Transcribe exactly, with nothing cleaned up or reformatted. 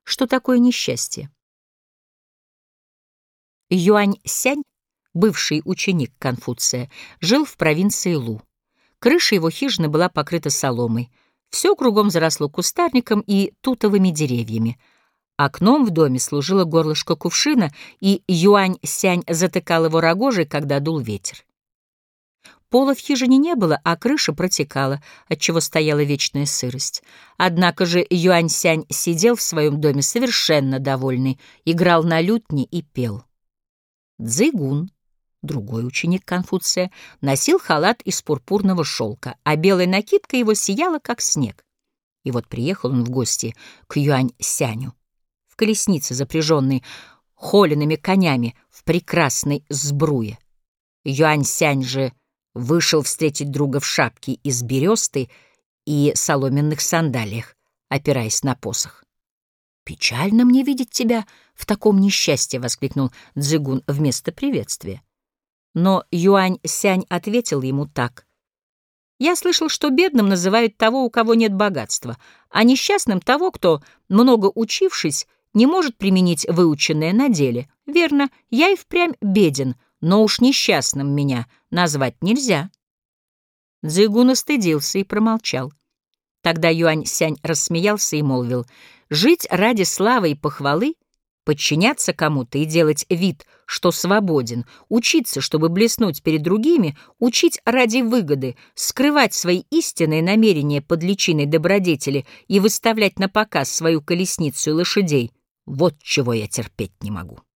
Что такое несчастье? Юань-сянь, бывший ученик Конфуция, жил в провинции Лу. Крыша его хижины была покрыта соломой. Все кругом заросло кустарником и тутовыми деревьями. Окном в доме служило горлышко кувшина, и Юань-сянь затыкал его рогожей, когда дул ветер. Пола в хижине не было, а крыша протекала, отчего стояла вечная сырость. Однако же Юань-сянь сидел в своем доме совершенно довольный, играл на лютне и пел. Цзыгун, другой ученик Конфуция, носил халат из пурпурного шелка, а белая накидка его сияла, как снег. И вот приехал он в гости к Юань-сяню в колеснице, запряженной холеными конями в прекрасной сбруе. Юань-сянь же вышел встретить друга в шапке из бересты и соломенных сандалиях, опираясь на посох. «Печально мне видеть тебя в таком несчастье!» — воскликнул Цзыгун вместо приветствия. Но Юань-сянь ответил ему так. «Я слышал, что бедным называют того, у кого нет богатства, а несчастным — того, кто, много учившись, не может применить выученное на деле. Верно, я и впрямь беден, но уж несчастным меня назвать нельзя». Цзыгун остыдился и промолчал. Тогда Юань-сянь рассмеялся и молвил: «Жить ради славы и похвалы, подчиняться кому-то и делать вид, что свободен, учиться, чтобы блеснуть перед другими, учить ради выгоды, скрывать свои истинные намерения под личиной добродетели и выставлять на показ свою колесницу и лошадей — вот чего я терпеть не могу».